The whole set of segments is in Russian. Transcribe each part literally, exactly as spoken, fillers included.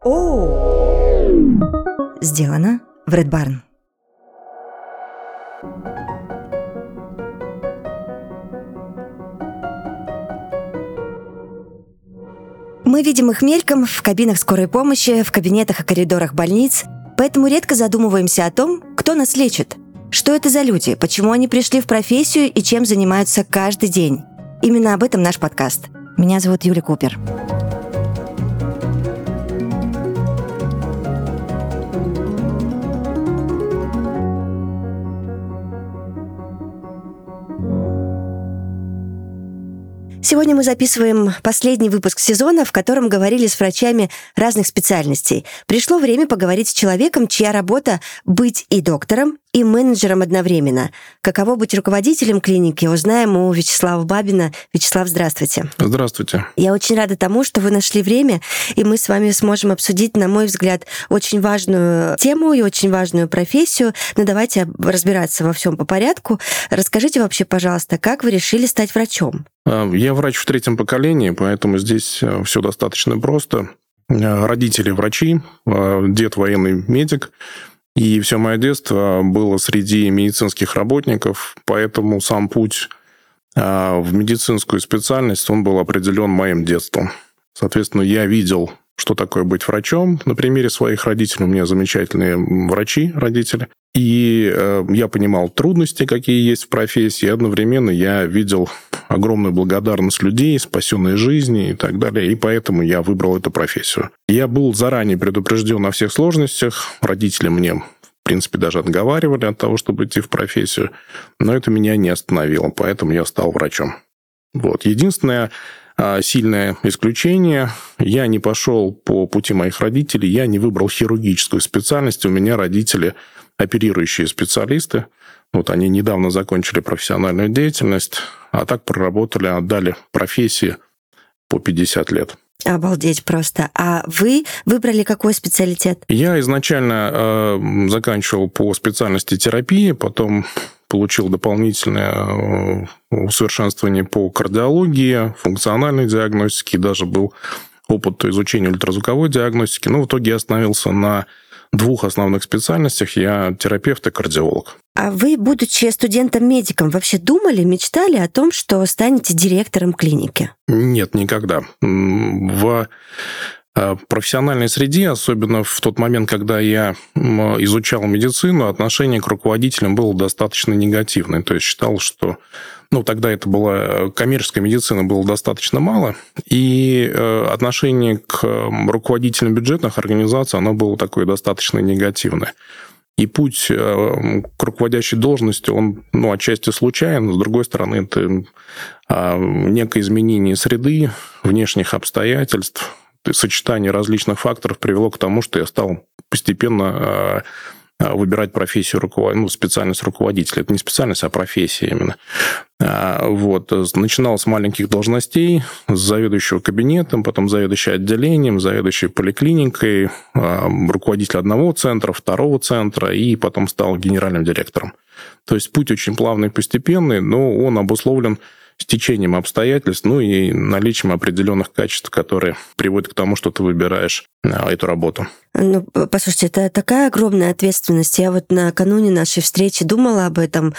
О! Сделано в Red Barn. Мы видим их мельком в кабинах скорой помощи, в кабинетах и коридорах больниц, поэтому редко задумываемся о том, кто нас лечит. Что это за люди, почему они пришли в профессию и чем занимаются каждый день. Именно об этом наш подкаст. Меня зовут Юля Купер. Сегодня мы записываем последний выпуск сезона, в котором говорили с врачами разных специальностей. Пришло время поговорить с человеком, чья работа — быть и доктором, и менеджером одновременно. Каково быть руководителем клиники, узнаем у Вячеслава Бабина. Вячеслав, здравствуйте. Здравствуйте. Я очень рада тому, что вы нашли время, и мы с вами сможем обсудить, на мой взгляд, очень важную тему и очень важную профессию. Но давайте разбираться во всем по порядку. Расскажите вообще, пожалуйста, как вы решили стать врачом? Я врач в третьем поколении, поэтому здесь все достаточно просто. Родители врачи, дед военный медик, и все мое детство было среди медицинских работников, поэтому сам путь в медицинскую специальность, он был определен моим детством. Соответственно, я видел, что такое быть врачом. На примере своих родителей, у меня замечательные врачи, родители. И э, я понимал трудности, какие есть в профессии, и одновременно я видел огромную благодарность людей, спасенные жизни и так далее, и поэтому я выбрал эту профессию. Я был заранее предупрежден о всех сложностях, родители мне, в принципе, даже отговаривали от того, чтобы идти в профессию, но это меня не остановило, поэтому я стал врачом. Вот. Единственное э, сильное исключение, я не пошел по пути моих родителей, я не выбрал хирургическую специальность, у меня родители оперирующие специалисты. Вот они недавно закончили профессиональную деятельность, а так проработали, отдали профессии по пятьдесят лет. Обалдеть просто. А вы выбрали какой специалитет? Я изначально э, заканчивал по специальности терапии, потом получил дополнительное усовершенствование по кардиологии, функциональной диагностике, даже был опыт изучения ультразвуковой диагностики. Но в итоге я остановился на двух основных специальностях. Я терапевт и кардиолог. А вы, будучи студентом-медиком, вообще думали, мечтали о том, что станете директором клиники? Нет, никогда. В профессиональной среде, особенно в тот момент, когда я изучал медицину, отношение к руководителям было достаточно негативное. То есть считал, что... Ну, тогда это была коммерческая медицина, было достаточно мало, и отношение к руководителям бюджетных организаций, оно было такое достаточно негативное. И путь к руководящей должности, он, ну, отчасти случайен, с другой стороны, это некое изменение среды, внешних обстоятельств, сочетание различных факторов привело к тому, что я стал постепенно выбирать профессию, руковод... ну, специальность руководителя. Это не специальность, а профессия именно. Вот. Начинал с маленьких должностей, с заведующего кабинетом, потом заведующий отделением, заведующий поликлиникой, руководитель одного центра, второго центра, и потом стал генеральным директором. То есть путь очень плавный и постепенный, но он обусловлен стечением обстоятельств, ну и наличием определенных качеств, которые приводят к тому, что ты выбираешь эту работу. Ну, послушайте, это такая огромная ответственность. Я вот накануне нашей встречи думала об этом,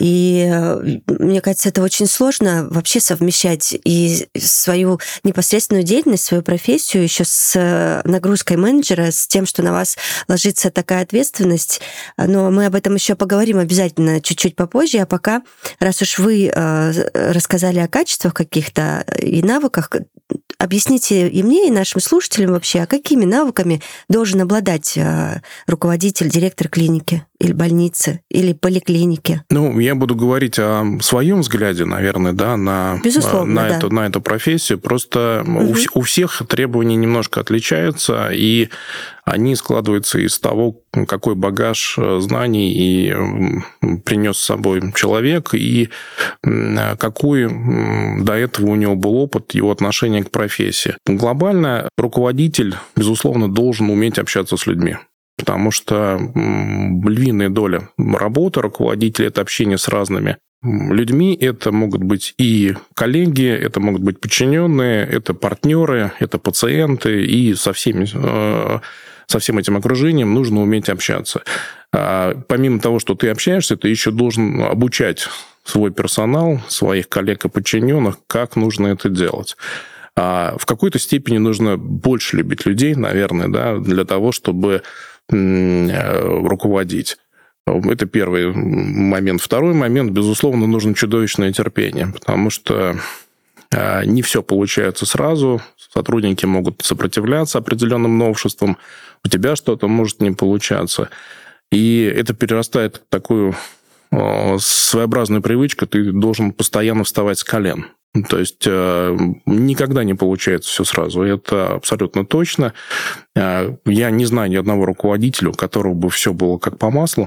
и мне кажется, это очень сложно вообще совмещать и свою непосредственную деятельность, свою профессию еще с нагрузкой менеджера, с тем, что на вас ложится такая ответственность. Но мы об этом еще поговорим обязательно чуть-чуть попозже, а пока, раз уж вы рассказали о качествах каких-то и навыках, объясните и мне, и нашим слушателям вообще, а какими навыками должен обладать руководитель, директор клиники или больницы, или поликлиники? Ну, я буду говорить о своем взгляде, наверное, да, на, Безусловно, на, да. Эту, на эту профессию. Просто угу. у, у всех требования немножко отличаются, и они складываются из того, какой багаж знаний и принес с собой человек, и какой до этого у него был опыт, его отношение к профессии. Глобально руководитель, безусловно, должен уметь общаться с людьми. Потому что львиная доля работы руководителя – это общение с разными людьми. Это могут быть и коллеги, это могут быть подчиненные, это партнеры, это пациенты, и со всеми, со всем этим окружением нужно уметь общаться. Помимо того, что ты общаешься, ты еще должен обучать свой персонал, своих коллег и подчиненных, как нужно это делать. А в какой-то степени нужно больше любить людей, наверное, да, для того, чтобы руководить. Это первый момент. Второй момент, безусловно, нужно чудовищное терпение, потому что не все получается сразу. Сотрудники могут сопротивляться определенным новшествам, у тебя что-то может не получаться. И это перерастает в такую своеобразную привычку, ты должен постоянно вставать с колен. То есть никогда не получается все сразу, это абсолютно точно. Я не знаю ни одного руководителя, у которого бы все было как по маслу,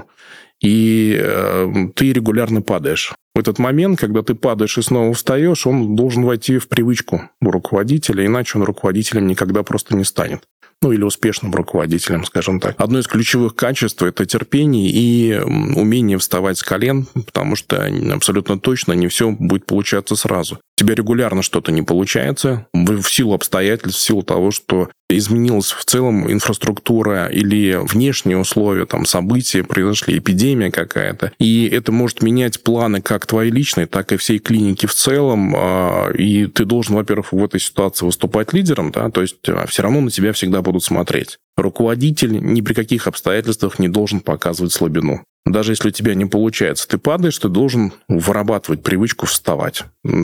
и ты регулярно падаешь. В этот момент, когда ты падаешь и снова встаешь, он должен войти в привычку у руководителя, иначе он руководителем никогда просто не станет. Ну, или успешным руководителем, скажем так. Одно из ключевых качеств – это терпение и умение вставать с колен, потому что абсолютно точно не все будет получаться сразу. У тебя регулярно что-то не получается в силу обстоятельств, в силу того, что изменилась в целом инфраструктура или внешние условия, там, события произошли, эпидемия какая-то. И это может менять планы как твои личные, так и всей клиники в целом. И ты должен, во-первых, в этой ситуации выступать лидером, да, то есть все равно на тебя всегда будут смотреть. Руководитель ни при каких обстоятельствах не должен показывать слабину. Даже если у тебя не получается, ты падаешь, ты должен вырабатывать привычку вставать.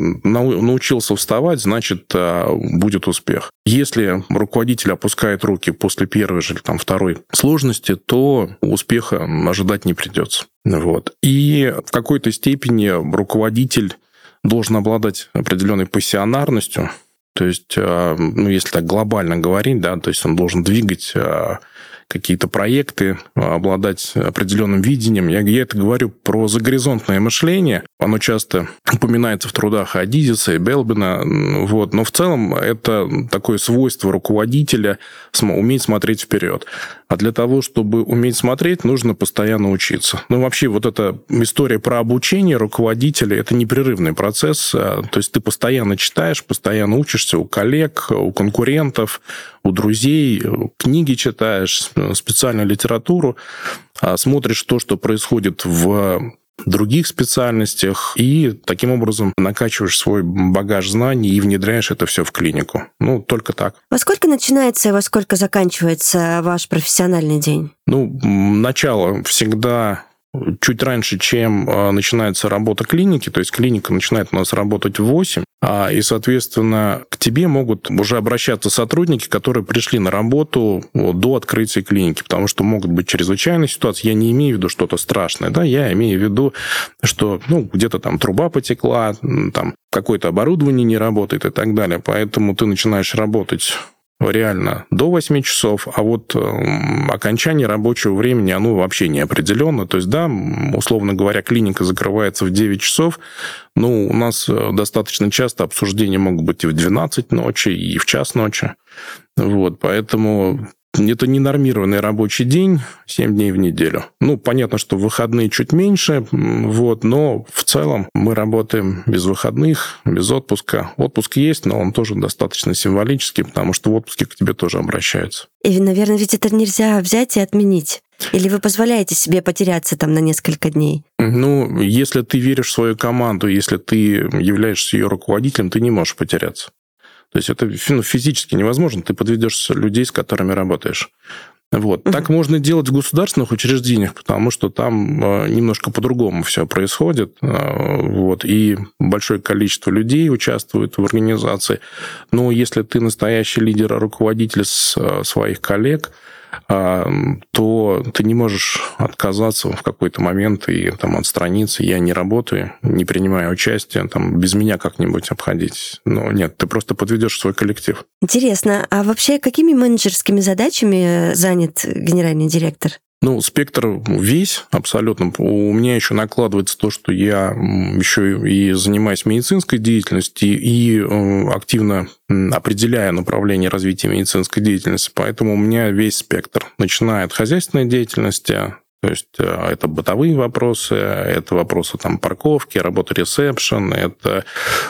Научился вставать, значит, будет успех. Если руководитель опускает руки после первой же или там, второй сложности, то успеха ожидать не придется. Вот. И в какой-то степени руководитель должен обладать определенной пассионарностью. То есть, ну, если так глобально говорить, да, то есть он должен двигать какие-то проекты, обладать определенным видением. Я, я это говорю про загоризонтное мышление. Оно часто упоминается в трудах Адизиса и Белбина. Вот. Но в целом это такое свойство руководителя уметь смотреть вперед. А для того, чтобы уметь смотреть, нужно постоянно учиться. Ну, вообще, вот эта история про обучение руководителя – это непрерывный процесс. То есть ты постоянно читаешь, постоянно учишься у коллег, у конкурентов, у друзей, книги читаешь, специальную литературу, смотришь то, что происходит в других специальностях, и таким образом накачиваешь свой багаж знаний и внедряешь это все в клинику. Ну, только так. Во сколько начинается и во сколько заканчивается ваш профессиональный день? Ну, начало всегда чуть раньше, чем начинается работа клиники, то есть клиника начинает у нас работать в восемь, и, соответственно, к тебе могут уже обращаться сотрудники, которые пришли на работу до открытия клиники, потому что могут быть чрезвычайные ситуации. Я не имею в виду что-то страшное, да, я имею в виду, что ну, где-то там труба потекла, там какое-то оборудование не работает и так далее, поэтому ты начинаешь работать реально до восьми часов, а вот э, окончание рабочего времени, оно вообще не определенно. То есть, да, условно говоря, клиника закрывается в девять часов, но у нас достаточно часто обсуждения могут быть и в двенадцать ночи, и в час ночи. Вот, поэтому это не нормированный рабочий день, семь дней в неделю. Ну, понятно, что выходные чуть меньше, вот, но в целом мы работаем без выходных, без отпуска. Отпуск есть, но он тоже достаточно символический, потому что в отпуске к тебе тоже обращаются. И, наверное, ведь это нельзя взять и отменить. Или вы позволяете себе потеряться там на несколько дней? Ну, если ты веришь в свою команду, если ты являешься ее руководителем, ты не можешь потеряться. То есть это ну, физически невозможно, ты подведешь людей, с которыми работаешь. Вот. Uh-huh. Так можно делать в государственных учреждениях, потому что там немножко по-другому все происходит. Вот. И большое количество людей участвует в организации. Но если ты настоящий лидер, руководитель своих коллег, то ты не можешь отказаться в какой-то момент и там, отстраниться. Я не работаю, не принимаю участия, там, без меня как-нибудь обходить. Но нет, ты просто подведешь свой коллектив. Интересно, а вообще какими менеджерскими задачами занят генеральный директор? Ну, спектр весь абсолютно. У меня еще накладывается то, что я еще и занимаюсь медицинской деятельностью и активно определяю направление развития медицинской деятельности. Поэтому у меня весь спектр. Начиная от хозяйственной деятельности, То есть это бытовые вопросы, это вопросы там, парковки, работы ресепшн, это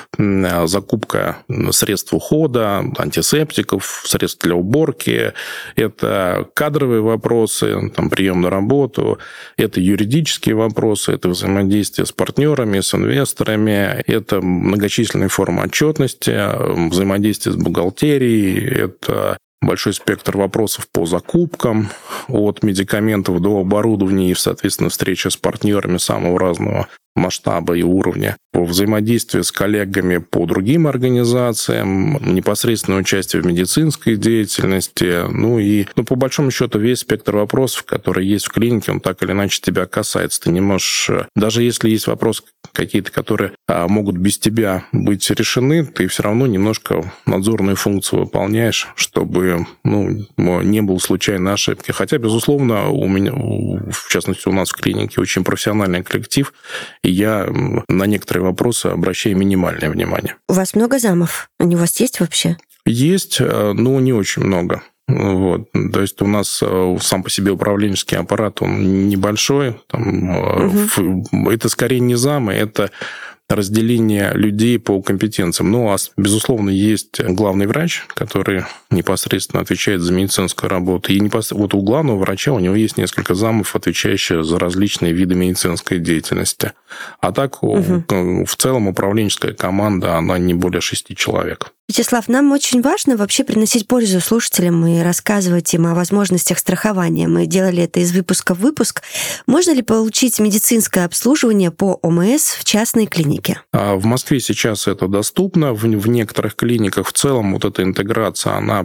закупка средств ухода, антисептиков, средств для уборки, это кадровые вопросы, там, прием на работу, это юридические вопросы, это взаимодействие с партнерами, с инвесторами, это многочисленные формы отчетности, взаимодействие с бухгалтерией, это большой спектр вопросов по закупкам, от медикаментов до оборудования и, соответственно, встреча с партнерами самого разного масштаба и уровня, по взаимодействию с коллегами по другим организациям, непосредственное участие в медицинской деятельности, ну и, ну, по большому счету, весь спектр вопросов, которые есть в клинике, он так или иначе тебя касается. Ты не можешь, даже если есть вопросы какие-то, которые а, могут без тебя быть решены, ты все равно немножко надзорную функцию выполняешь, чтобы, ну, не было случайной ошибки. Хотя, безусловно, у меня, в частности, у нас в клинике очень профессиональный коллектив, и я на некоторые вопросы обращаю минимальное внимание. У вас много замов? Они у вас есть вообще? Есть, но не очень много. Вот. То есть у нас сам по себе управленческий аппарат, он небольшой. Там, угу. Это скорее не замы, это разделение людей по компетенциям. Ну, а, безусловно, есть главный врач, который непосредственно отвечает за медицинскую работу. И непосредственно, вот у главного врача у него есть несколько замов, отвечающих за различные виды медицинской деятельности. А так, угу. в целом, управленческая команда, она не более шести человек. Вячеслав, нам очень важно вообще приносить пользу слушателям и рассказывать им о возможностях страхования. Мы делали это из выпуска в выпуск. Можно ли получить медицинское обслуживание по ОМС в частной клинике? В Москве сейчас это доступно. В некоторых клиниках в целом вот эта интеграция, она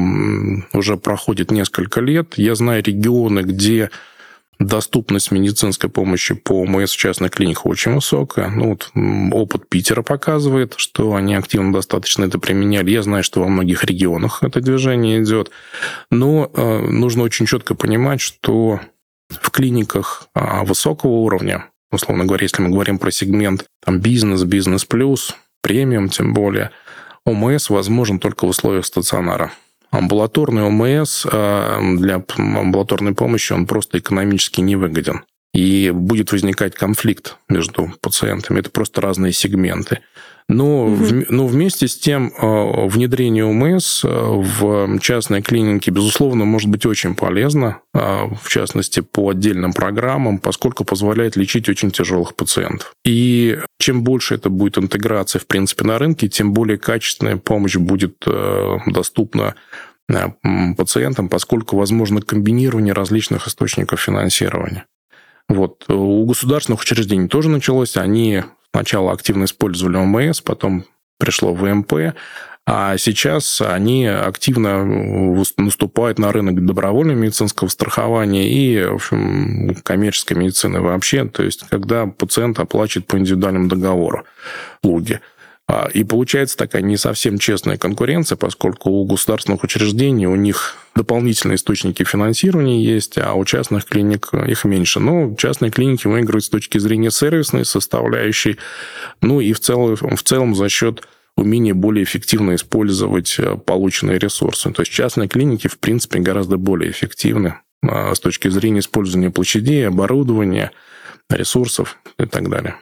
уже проходит несколько лет. Я знаю регионы, где доступность медицинской помощи по ОМС в частных клиниках очень высокая. Ну, вот опыт Питера показывает, что они активно достаточно это применяли. Я знаю, что во многих регионах это движение идет. Но э, нужно очень четко понимать, что в клиниках э, высокого уровня, условно говоря, если мы говорим про сегмент там, бизнес, бизнес плюс, премиум тем более, ОМС возможен только в условиях стационара. Амбулаторный ОМС для амбулаторной помощи, он просто экономически невыгоден. И будет возникать конфликт между пациентами. Это просто разные сегменты. Но, угу. в, но вместе с тем внедрение ОМС в частной клинике, безусловно, может быть очень полезно, в частности, по отдельным программам, поскольку позволяет лечить очень тяжелых пациентов. И чем больше это будет интеграция, в принципе, на рынке, тем более качественная помощь будет доступна пациентам, поскольку возможно комбинирование различных источников финансирования. Вот. У государственных учреждений тоже началось. Они сначала активно использовали ОМС, потом пришло ВМП, а сейчас они активно наступают на рынок добровольного медицинского страхования и, в общем, коммерческой медицины вообще, то есть когда пациент оплачивает по индивидуальному договору услуги. И получается такая не совсем честная конкуренция, поскольку у государственных учреждений у них дополнительные источники финансирования есть, а у частных клиник их меньше. Но частные клиники выигрывают с точки зрения сервисной составляющей, ну и в целом, в целом за счет умения более эффективно использовать полученные ресурсы. То есть частные клиники, в принципе, гораздо более эффективны с точки зрения использования площадей, оборудования, ресурсов и так далее.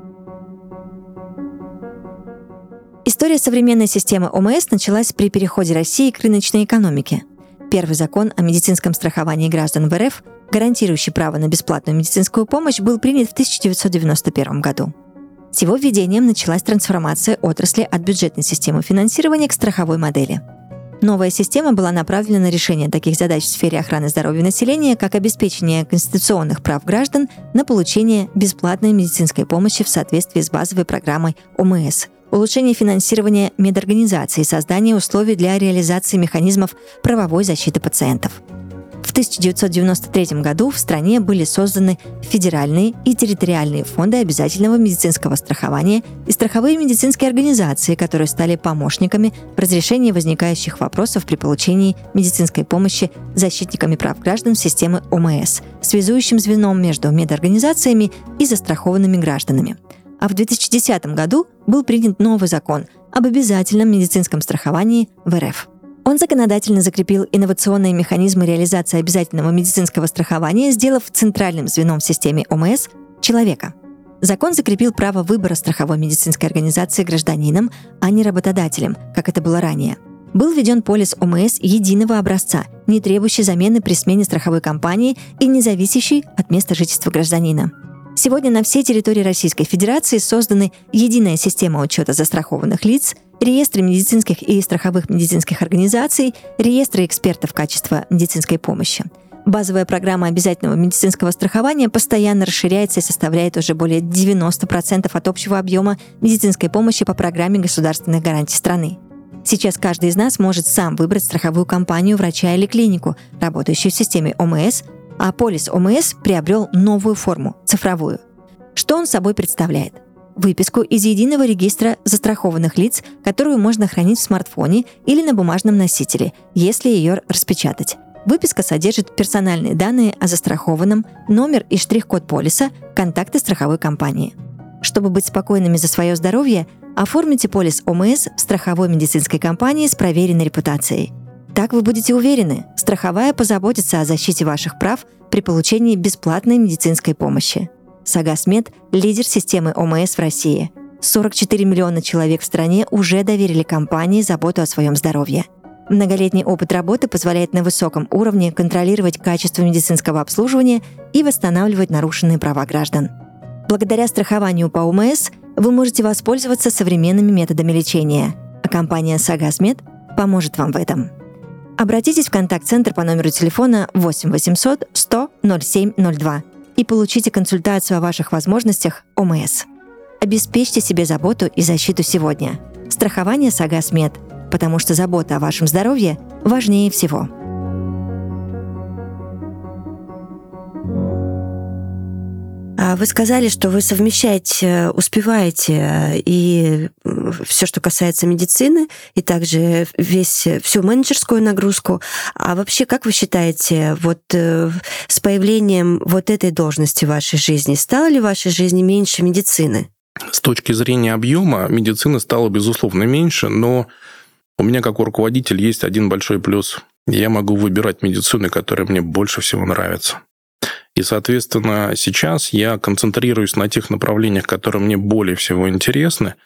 История современной системы ОМС началась при переходе России к рыночной экономике. Первый закон о медицинском страховании граждан в РФ, гарантирующий право на бесплатную медицинскую помощь, был принят в тысяча девятьсот девяносто первом году. С его введением началась трансформация отрасли от бюджетной системы финансирования к страховой модели. Новая система была направлена на решение таких задач в сфере охраны здоровья населения, как обеспечение конституционных прав граждан на получение бесплатной медицинской помощи в соответствии с базовой программой ОМС, улучшение финансирования медорганизаций и создание условий для реализации механизмов правовой защиты пациентов. В тысяча девятьсот девяносто третьем году в стране были созданы федеральные и территориальные фонды обязательного медицинского страхования и страховые медицинские организации, которые стали помощниками в разрешении возникающих вопросов при получении медицинской помощи защитниками прав граждан системы ОМС, связующим звеном между медорганизациями и застрахованными гражданами. А в две тысячи десятом году был принят новый закон об обязательном медицинском страховании в РФ. Он законодательно закрепил инновационные механизмы реализации обязательного медицинского страхования, сделав центральным звеном в системе ОМС человека. Закон закрепил право выбора страховой медицинской организации гражданинам, а не работодателям, как это было ранее. Был введен полис ОМС единого образца, не требующий замены при смене страховой компании и не зависящий от места жительства гражданина. Сегодня на всей территории Российской Федерации созданы единая система учета застрахованных лиц, реестры медицинских и страховых медицинских организаций, реестры экспертов качества медицинской помощи. Базовая программа обязательного медицинского страхования постоянно расширяется и составляет уже более девяносто процентов от общего объема медицинской помощи по программе государственных гарантий страны. Сейчас каждый из нас может сам выбрать страховую компанию, врача или клинику, работающую в системе ОМС, а полис ОМС приобрел новую форму – цифровую. Что он собой представляет? Выписку из единого регистра застрахованных лиц, которую можно хранить в смартфоне или на бумажном носителе, если ее распечатать. Выписка содержит персональные данные о застрахованном, номер и штрих-код полиса, контакты страховой компании. Чтобы быть спокойными за свое здоровье, оформите полис ОМС в страховой медицинской компании с проверенной репутацией. Так вы будете уверены, страховая позаботится о защите ваших прав при получении бесплатной медицинской помощи. Сагасмед – лидер системы ОМС в России. сорок четыре миллиона человек в стране уже доверили компании заботу о своем здоровье. Многолетний опыт работы позволяет на высоком уровне контролировать качество медицинского обслуживания и восстанавливать нарушенные права граждан. Благодаря страхованию по ОМС вы можете воспользоваться современными методами лечения, а компания Сагасмед поможет вам в этом. Обратитесь в контакт-центр по номеру телефона восемь восемьсот сто ноль семь ноль два и получите консультацию о ваших возможностях ОМС. Обеспечьте себе заботу и защиту сегодня. Страхование Сагасмед, потому что забота о вашем здоровье важнее всего. Вы сказали, что вы совмещаете, успеваете и все, что касается медицины, и также весь, всю менеджерскую нагрузку. А вообще, как вы считаете, вот с появлением вот этой должности в вашей жизни, стало ли в вашей жизни меньше медицины? С точки зрения объема медицины стало, безусловно, меньше, но у меня, как у руководителя, есть один большой плюс. Я могу выбирать медицину, которая мне больше всего нравится. И, соответственно, сейчас я концентрируюсь на тех направлениях, которые мне более всего интересны.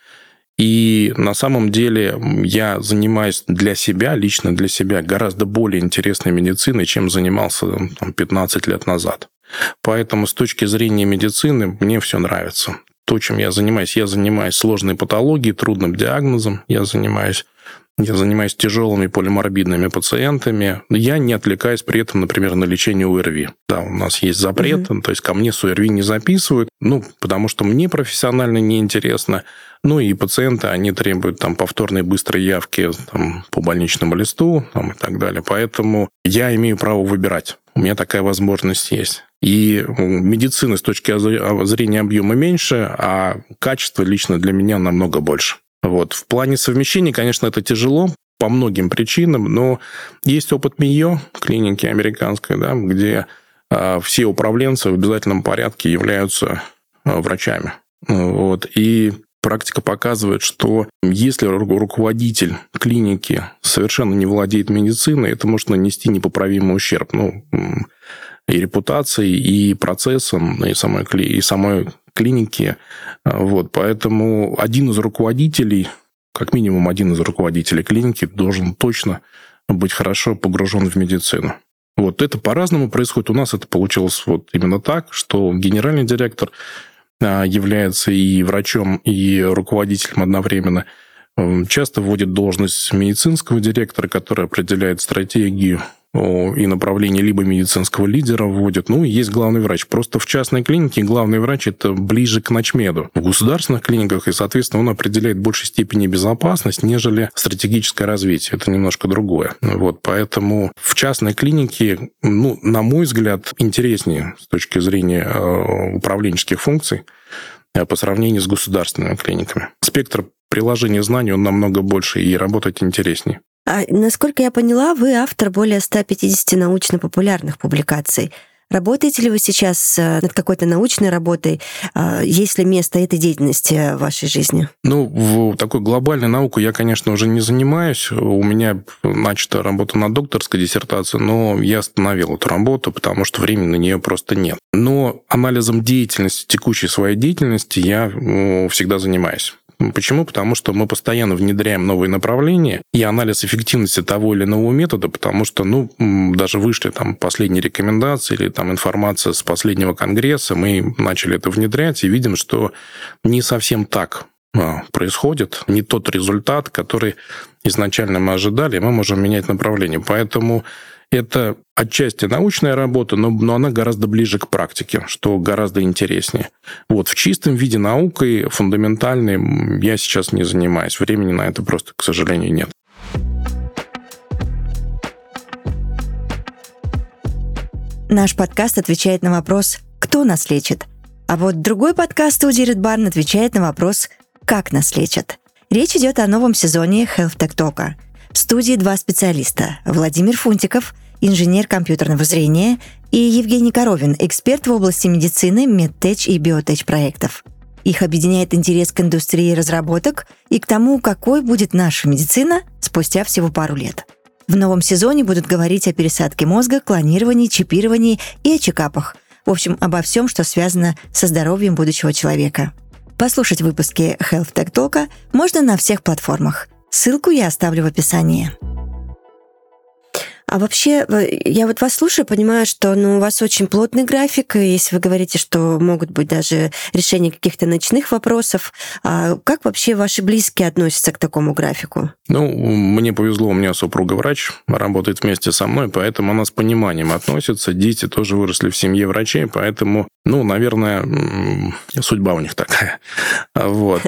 И на самом деле я занимаюсь для себя, лично для себя, гораздо более интересной медициной, чем занимался там, пятнадцать лет назад. Поэтому с точки зрения медицины мне все нравится. То, чем я занимаюсь, я занимаюсь сложной патологией, трудным диагнозом, я занимаюсь Я занимаюсь тяжелыми полиморбидными пациентами. Я не отвлекаюсь при этом, например, на лечение ОРВИ. Да, у нас есть запрет, mm-hmm. то есть ко мне с ОРВИ не записывают, ну, потому что мне профессионально неинтересно. Ну, и пациенты, они требуют там повторной быстрой явки там, по больничному листу там, и так далее. Поэтому я имею право выбирать. У меня такая возможность есть. И медицины с точки зрения объема меньше, а качество лично для меня намного больше. Вот. В плане совмещения, конечно, это тяжело по многим причинам, но есть опыт МИО, клиники американской, да, где э, все управленцы в обязательном порядке являются э, врачами. Вот. И практика показывает, что если руководитель клиники совершенно не владеет медициной, это может нанести непоправимый ущерб. Ну, и репутации, и процессам, и самой, и самой клиники. Вот. Поэтому один из руководителей, как минимум один из руководителей клиники, должен точно быть хорошо погружен в медицину. Вот. Это по-разному происходит. У нас это получилось вот именно так, что генеральный директор является и врачом, и руководителем одновременно. Часто вводит должность медицинского директора, который определяет стратегию и направление либо медицинского лидера вводит. Ну, и есть главный врач. Просто в частной клинике главный врач – это ближе к начмеду. В государственных клиниках, и, соответственно, он определяет в большей степени безопасность, нежели стратегическое развитие. Это немножко другое. Вот, поэтому в частной клинике, ну, на мой взгляд, интереснее с точки зрения управленческих функций по сравнению с государственными клиниками. Спектр приложения знаний, он намного больше, и работать интереснее. А, насколько я поняла, вы автор более ста пятидесяти научно-популярных публикаций. Работаете ли вы сейчас над какой-то научной работой? Есть ли место этой деятельности в вашей жизни? Ну, в такой глобальной наукой я, конечно, уже не занимаюсь. У меня начата работа над докторской диссертацией, но я остановил эту работу, потому что времени на нее просто нет. Но анализом деятельности, текущей своей деятельности я всегда занимаюсь. Почему? Потому что мы постоянно внедряем новые направления и анализ эффективности того или иного метода, потому что, ну, даже вышли там последние рекомендации или там информация с последнего конгресса, мы начали это внедрять и видим, что не совсем так происходит, не тот результат, который изначально мы ожидали, мы можем менять направление. Поэтому это отчасти научная работа, но, но она гораздо ближе к практике, что гораздо интереснее. Вот, в чистом виде наукой, фундаментальной, я сейчас не занимаюсь. Времени на это просто, к сожалению, нет. Наш подкаст отвечает на вопрос «Кто нас лечит?». А вот другой подкаст студии Red Barn отвечает на вопрос «Как нас лечат?». Речь идет о новом сезоне Health Tech Talk. В студии два специалиста – Владимир Фунтиков, инженер компьютерного зрения, и Евгений Коровин, эксперт в области медицины, медтеч и биотеч проектов. Их объединяет интерес к индустрии разработок и к тому, какой будет наша медицина спустя всего пару лет. В новом сезоне будут говорить о пересадке мозга, клонировании, чипировании и о чекапах. В общем, обо всем, что связано со здоровьем будущего человека. Послушать выпуски Health Tech Talk можно на всех платформах. Ссылку я оставлю в описании. А вообще, я вот вас слушаю, понимаю, что ну, у вас очень плотный график, и если вы говорите, что могут быть даже решения каких-то ночных вопросов. А как вообще ваши близкие относятся к такому графику? Ну, мне повезло, у меня супруга врач, работает вместе со мной, поэтому она с пониманием относится. Дети тоже выросли в семье врачей, поэтому, ну, наверное, судьба у них такая. Вот.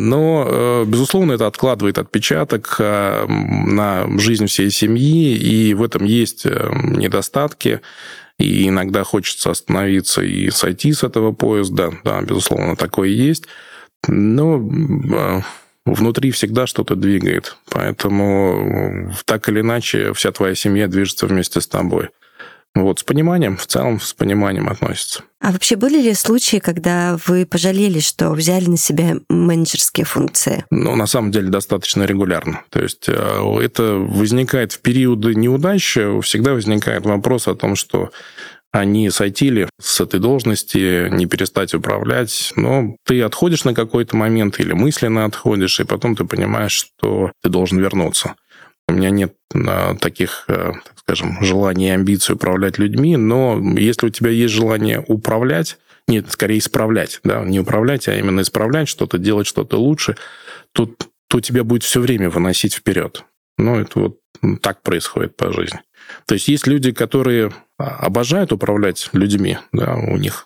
Но, безусловно, это откладывает отпечаток на жизнь всей семьи, и в этом есть недостатки, и иногда хочется остановиться и сойти с этого поезда. Да, безусловно, такое есть. Но внутри всегда что-то двигает. Поэтому так или иначе вся твоя семья движется вместе с тобой. Вот, с пониманием, в целом с пониманием относится. А вообще были ли случаи, когда вы пожалели, что взяли на себя менеджерские функции? Ну, на самом деле, достаточно регулярно. То есть это возникает в периоды неудач, всегда возникает вопрос о том, что они сойти ли с этой должности, не перестать управлять. Но ты отходишь на какой-то момент или мысленно отходишь, и потом ты понимаешь, что ты должен вернуться. У меня нет таких, так скажем, желаний и амбиций управлять людьми, но если у тебя есть желание управлять, нет, скорее исправлять, да, не управлять, а именно исправлять что-то, делать что-то лучше, то, то тебя будет все время выносить вперед. Ну, это вот так происходит по жизни. То есть есть люди, которые обожают управлять людьми, да, у них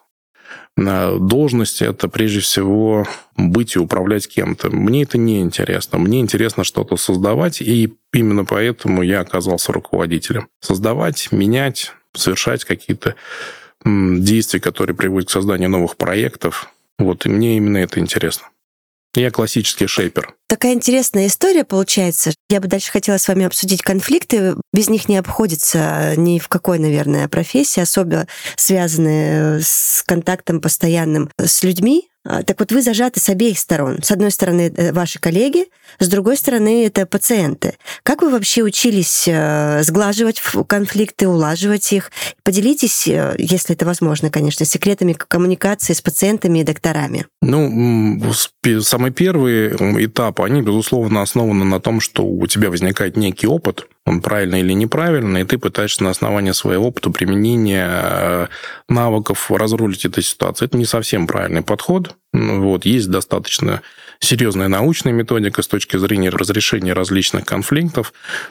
на должности это прежде всего быть и управлять кем-то. Мне это не интересно. Мне интересно что-то создавать, и именно поэтому я оказался руководителем. Создавать, менять, совершать какие-то действия, которые приводят к созданию новых проектов. Вот, и мне именно это интересно. Я классический шейпер. Такая интересная история получается. Я бы дальше хотела с вами обсудить конфликты. Без них не обходится ни в какой, наверное, профессии, особенно связанные с контактом постоянным с людьми. Так вот, вы зажаты с обеих сторон. С одной стороны, ваши коллеги, с другой стороны, это пациенты. Как вы вообще учились сглаживать конфликты, улаживать их? Поделитесь, если это возможно, конечно, секретами коммуникации с пациентами и докторами. Ну, самый первый этап, они, безусловно, основаны на том, что у тебя возникает некий опыт, он правильный или неправильный, и ты пытаешься на основании своего опыта применения навыков разрулить эту ситуацию. Это не совсем правильный подход. Вот, есть достаточно серьезная научная методика с точки зрения разрешения различных конфликтов.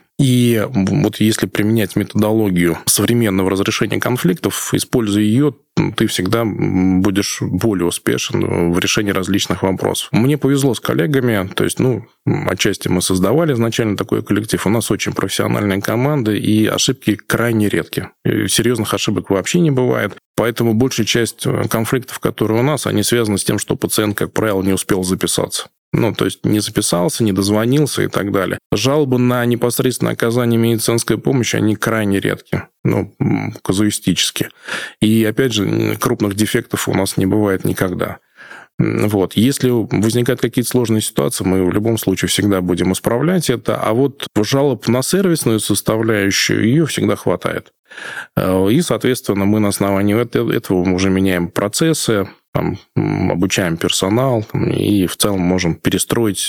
И вот если применять методологию современного разрешения конфликтов, используя ее, ты всегда будешь более успешен в решении различных вопросов. Мне повезло с коллегами, то есть, ну, отчасти мы создавали изначально такой коллектив, у нас очень профессиональная команда, и ошибки крайне редки. Серьезных ошибок вообще не бывает. Поэтому большая часть конфликтов, которые у нас, они связаны с тем, что пациент, как правило, не успел записаться. Ну, то есть не записался, не дозвонился и так далее. Жалобы на непосредственное оказание медицинской помощи, они крайне редки, ну, казуистически. И, опять же, крупных дефектов у нас не бывает никогда. Вот. Если возникают какие-то сложные ситуации, мы в любом случае всегда будем исправлять это. А вот жалоб на сервисную составляющую, ее всегда хватает. И, соответственно, мы на основании этого уже меняем процессы, там, обучаем персонал и в целом можем перестроить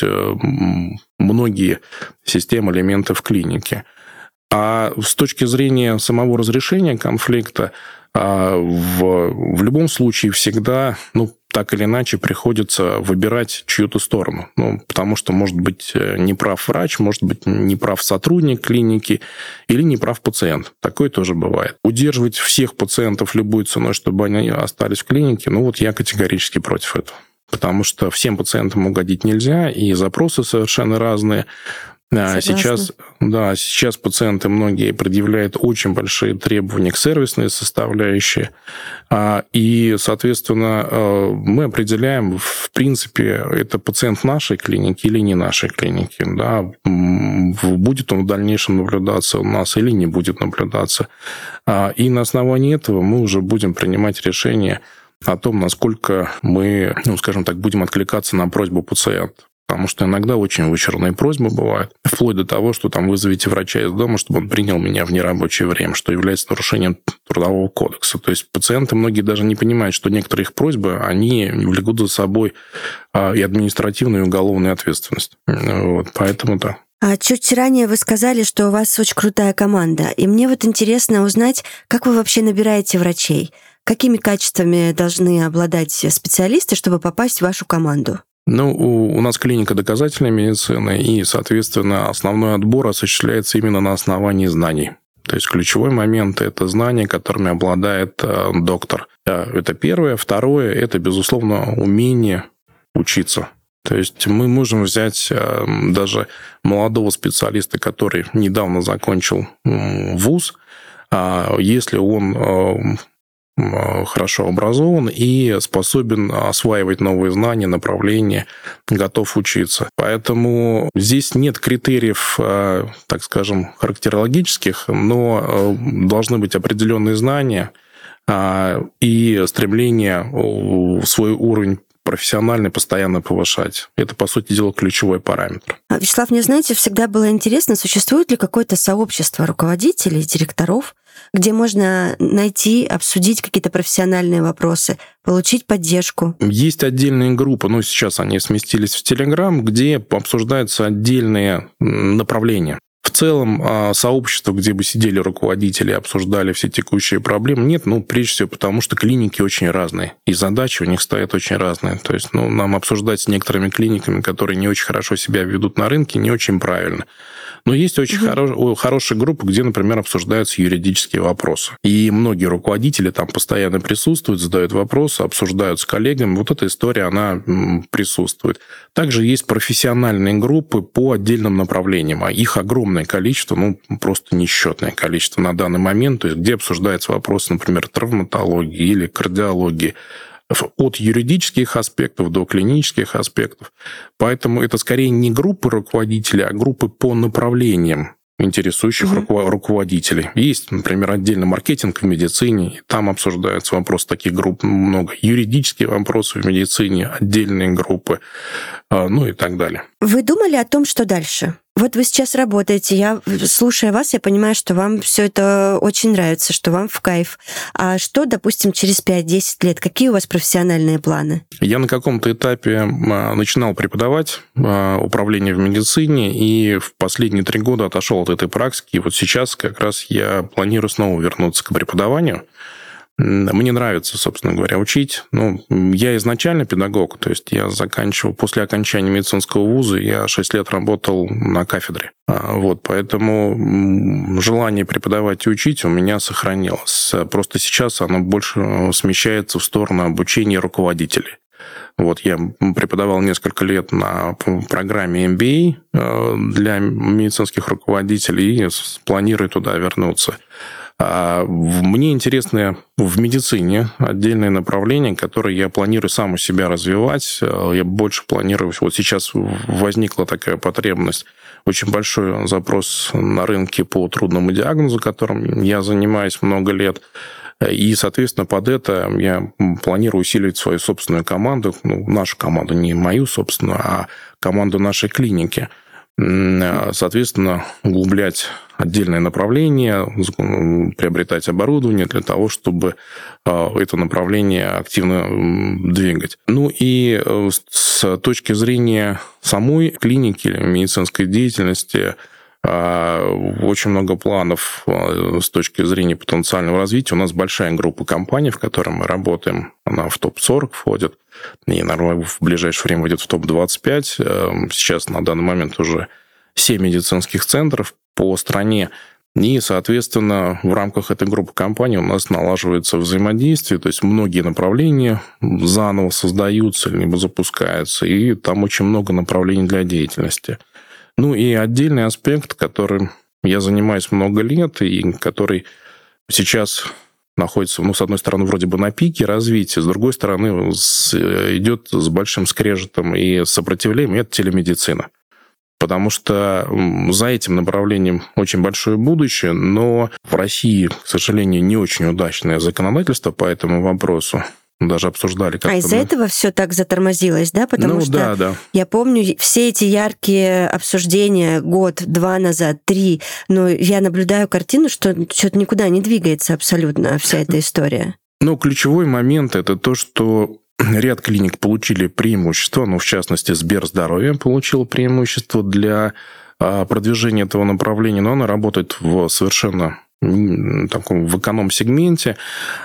многие системы, элементы в клинике. А с точки зрения самого разрешения конфликта, в, в любом случае всегда, ну, так или иначе приходится выбирать чью-то сторону. Ну, потому что может быть неправ врач, может быть неправ сотрудник клиники или неправ пациент. Такое тоже бывает. Удерживать всех пациентов любой ценой, чтобы они остались в клинике, ну вот я категорически против этого. Потому что всем пациентам угодить нельзя, и запросы совершенно разные. Сейчас, да, сейчас пациенты многие предъявляют очень большие требования к сервисной составляющей. И, соответственно, мы определяем, в принципе, это пациент нашей клиники или не нашей клиники. Да? Будет он в дальнейшем наблюдаться у нас или не будет наблюдаться. И на основании этого мы уже будем принимать решение о том, насколько мы, ну, скажем так, будем откликаться на просьбу пациента. Потому что иногда очень вычурные просьбы бывают. Вплоть до того, что там вызовите врача из дома, чтобы он принял меня в нерабочее время, что является нарушением Трудового кодекса. То есть пациенты многие даже не понимают, что некоторые их просьбы, они влекут за собой и административную, и уголовную ответственность. Вот, поэтому да. А чуть ранее вы сказали, что у вас очень крутая команда. И мне вот интересно узнать, как вы вообще набираете врачей? Какими качествами должны обладать специалисты, чтобы попасть в вашу команду? Ну, у, у нас клиника доказательной медицины, и, соответственно, основной отбор осуществляется именно на основании знаний. То есть ключевой момент – это знания, которыми обладает э, доктор. Это первое. Второе – это, безусловно, умение учиться. То есть мы можем взять э, даже молодого специалиста, который недавно закончил э, вуз, э, если он... Э, хорошо образован и способен осваивать новые знания, направления, готов учиться. Поэтому здесь нет критериев, так скажем, характерологических, но должны быть определенные знания и стремление свой уровень профессиональный постоянно повышать. Это, по сути дела, ключевой параметр. Вячеслав, мне, знаете, всегда было интересно, существует ли какое-то сообщество руководителей, директоров, где можно найти, обсудить какие-то профессиональные вопросы, получить поддержку? Есть отдельные группы, но сейчас они сместились в Телеграм, где обсуждаются отдельные направления. В целом, сообщества, где бы сидели руководители и обсуждали все текущие проблемы, нет, ну, прежде всего, потому что клиники очень разные, и задачи у них стоят очень разные. То есть, ну, нам обсуждать с некоторыми клиниками, которые не очень хорошо себя ведут на рынке, не очень правильно. Но есть очень угу. хоро- хорошие группы, где, например, обсуждаются юридические вопросы. И многие руководители там постоянно присутствуют, задают вопросы, обсуждают с коллегами. Вот эта история, она присутствует. Также есть профессиональные группы по отдельным направлениям, а их огромное количество, ну, просто несчетное количество на данный момент, то есть где обсуждаются вопросы, например, травматологии или кардиологии, от юридических аспектов до клинических аспектов. Поэтому это скорее не группы руководителей, а группы по направлениям интересующих mm-hmm. руководителей. Есть, например, отдельно маркетинг в медицине, там обсуждаются вопросы, таких групп много. Юридические вопросы в медицине, отдельные группы, ну и так далее. Вы думали о том, что дальше? Вот вы сейчас работаете, я, слушая вас, я понимаю, что вам все это очень нравится, что вам в кайф. А что, допустим, через пять-десять лет? Какие у вас профессиональные планы? Я на каком-то этапе начинал преподавать управление в медицине, и в последние три года отошел от этой практики. И вот сейчас как раз я планирую снова вернуться к преподаванию. Мне нравится, собственно говоря, учить. Ну, я изначально педагог, то есть я заканчивал, после окончания медицинского вуза, я шесть лет работал на кафедре. Вот, поэтому желание преподавать и учить у меня сохранилось. Просто сейчас оно больше смещается в сторону обучения руководителей. Вот я преподавал несколько лет на программе эм би эй для медицинских руководителей и планирую туда вернуться. Мне интересно в медицине отдельное направление, которое я планирую сам у себя развивать. Я больше планирую... Вот сейчас возникла такая потребность, очень большой запрос на рынке по трудному диагнозу, которым я занимаюсь много лет. И, соответственно, под это я планирую усиливать свою собственную команду, ну, нашу команду, не мою собственную, а команду нашей клиники. Соответственно, углублять отдельное направление, приобретать оборудование для того, чтобы это направление активно двигать. Ну и с точки зрения самой клиники или медицинской деятельности, очень много планов с точки зрения потенциального развития. У нас большая группа компаний, в которой мы работаем. Она в топ сорок входит. И, наверное, в ближайшее время войдет в топ двадцать пять. Сейчас на данный момент уже семь медицинских центров по стране. И, соответственно, в рамках этой группы компаний у нас налаживается взаимодействие, то есть многие направления заново создаются, либо запускаются, и там очень много направлений для деятельности. Ну и отдельный аспект, которым я занимаюсь много лет, и который сейчас находится, ну, с одной стороны, вроде бы на пике развития, с другой стороны, с, идет с большим скрежетом и сопротивлением, это телемедицина. Потому что за этим направлением очень большое будущее, но в России, к сожалению, не очень удачное законодательство по этому вопросу. Даже обсуждали как-то. А из-за этого все так затормозилось, да? Потому ну, что да, да. я помню все эти яркие обсуждения год, два назад, три, но я наблюдаю картину, что что-то никуда не двигается абсолютно вся эта история. Ну, ключевой момент – это то, что ряд клиник получили преимущество, ну, в частности, Сберздоровье получил преимущество для продвижения этого направления, но оно работает в совершенно таком в эконом-сегменте.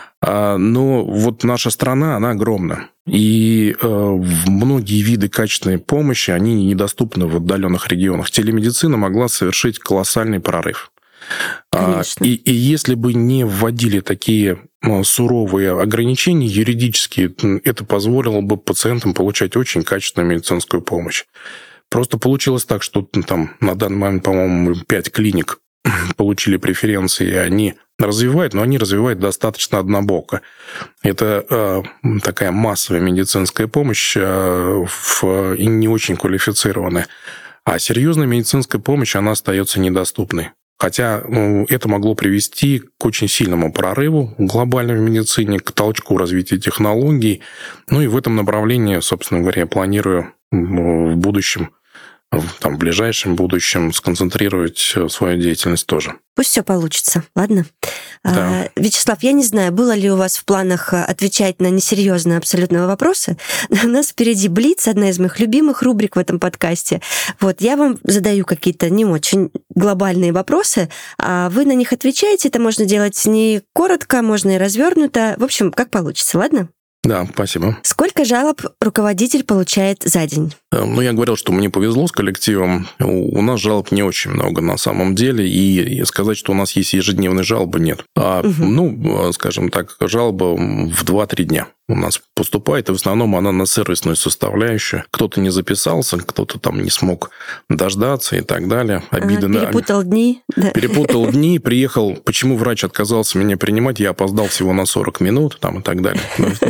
Но вот наша страна, она огромна. И многие виды качественной помощи, они недоступны в отдаленных регионах. Телемедицина могла совершить колоссальный прорыв. Конечно. И, и если бы не вводили такие суровые ограничения юридические, это позволило бы пациентам получать очень качественную медицинскую помощь. Просто получилось так, что там на данный момент, по-моему, пять клиник получили преференции, и они развивают, но они развивают достаточно однобоко. Это э, такая массовая медицинская помощь, э, в, и не очень квалифицированная. А серьезная медицинская помощь, она остается недоступной. Хотя ну, это могло привести к очень сильному прорыву в глобальной медицине, к толчку развития технологий. Ну и в этом направлении, собственно говоря, я планирую в будущем, там, в ближайшем будущем сконцентрировать свою деятельность тоже. Пусть все получится, ладно? Да. А, Вячеслав, я не знаю, было ли у вас в планах отвечать на несерьезные абсолютно вопросы. У нас впереди Блиц, одна из моих любимых рубрик в этом подкасте. Вот, я вам задаю какие-то не очень глобальные вопросы, а вы на них отвечаете. Это можно делать не коротко, можно и развернуто. В общем, как получится, ладно? Да, спасибо. Сколько жалоб руководитель получает за день? Ну, я говорил, что мне повезло с коллективом. У нас жалоб не очень много на самом деле, и сказать, что у нас есть ежедневные жалобы, нет. А, угу. Ну, скажем так, жалоба в два-три дня у нас поступает, и в основном она на сервисную составляющую. Кто-то не записался, кто-то там не смог дождаться и так далее. Обиды а, перепутал на... дни. Да. Перепутал дни, приехал. Почему врач отказался меня принимать? Я опоздал всего на сорок минут там, и так далее.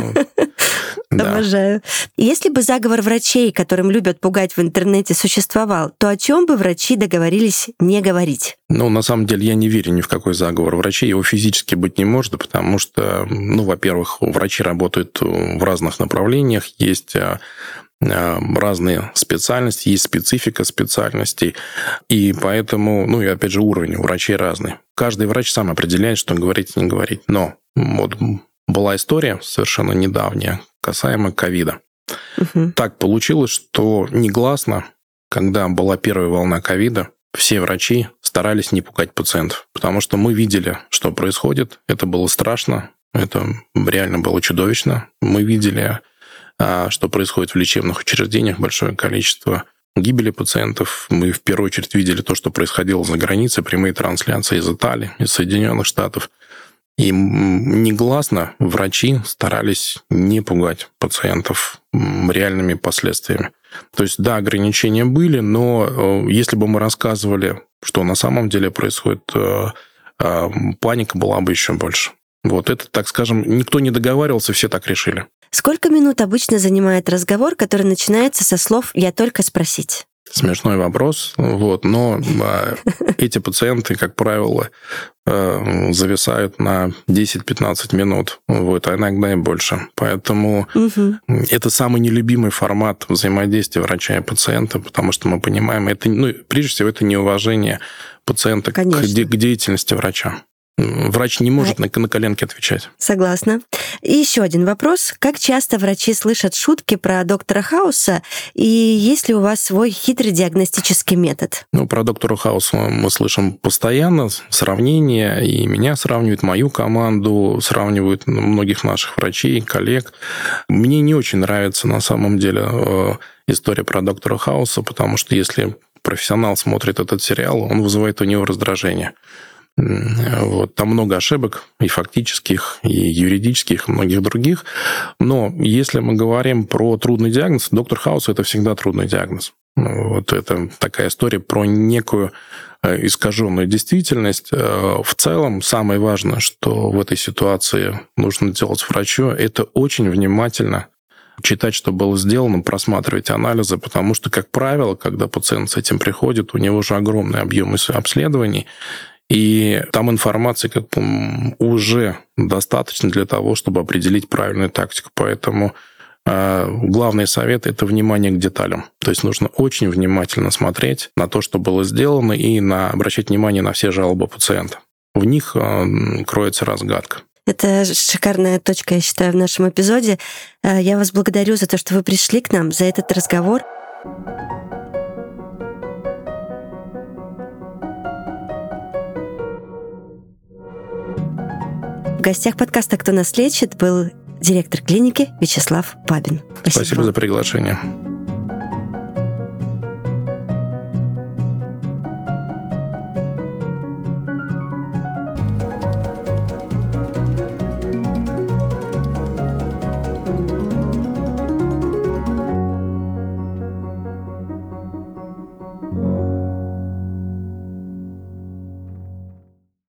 Да. Обожаю. Если бы заговор врачей, которым любят пугать в интернете, существовал, то о чем бы врачи договорились не говорить? Ну, на самом деле, я не верю ни в какой заговор врачей. Его физически быть не может, потому что, ну, во-первых, врачи работают в разных направлениях, есть разные специальности, есть специфика специальностей, и поэтому, ну, и опять же, уровень у врачей разный. Каждый врач сам определяет, что говорить и не говорить. Но вот была история совершенно недавняя, касаемо ковида. Угу. Так получилось, что негласно, когда была первая волна ковида, все врачи старались не пугать пациентов, потому что мы видели, что происходит. Это было страшно, это реально было чудовищно. Мы видели, что происходит в лечебных учреждениях, большое количество гибели пациентов. Мы в первую очередь видели то, что происходило за границей, прямые трансляции из Италии, из Соединенных Штатов. И негласно врачи старались не пугать пациентов реальными последствиями. То есть, да, ограничения были, но если бы мы рассказывали, что на самом деле происходит паника была бы еще больше. Вот это, так скажем, никто не договаривался, все так решили. Сколько минут обычно занимает разговор, который начинается со слов «я только спросить»? Смешной вопрос, вот, но эти пациенты, как правило, зависают на десять-пятнадцать минут, вот, а иногда и больше. Поэтому угу. это самый нелюбимый формат взаимодействия врача и пациента, потому что мы понимаем, это, ну, прежде всего, это неуважение пациента к, к деятельности врача. Врач не может на, на коленке отвечать. Согласна. И еще один вопрос. Как часто врачи слышат шутки про доктора Хауса, и есть ли у вас свой хитрый диагностический метод? Ну, про доктора Хауса мы слышим постоянно сравнения, и меня сравнивают, мою команду, сравнивают многих наших врачей, коллег. Мне не очень нравится на самом деле история про доктора Хауса, потому что если профессионал смотрит этот сериал, он вызывает у него раздражение. Вот. Там много ошибок, и фактических, и юридических, и многих других. Но если мы говорим про трудный диагноз, доктор Хаус – это всегда трудный диагноз. Вот это такая история про некую искаженную действительность. В целом, самое важное, что в этой ситуации нужно делать врачу, это очень внимательно читать, что было сделано, просматривать анализы, потому что, как правило, когда пациент с этим приходит, у него же огромный объем обследований, и там информации как бы уже достаточно для того, чтобы определить правильную тактику. Поэтому э, главный совет – это внимание к деталям. То есть нужно очень внимательно смотреть на то, что было сделано, и на, обращать внимание на все жалобы пациента. В них э, кроется разгадка. Это шикарная точка, я считаю, в нашем эпизоде. Я вас благодарю за то, что вы пришли к нам, за этот разговор. В гостях подкаста «Кто нас лечит» был директор клиники Вячеслав Бабин. Спасибо, Спасибо за приглашение.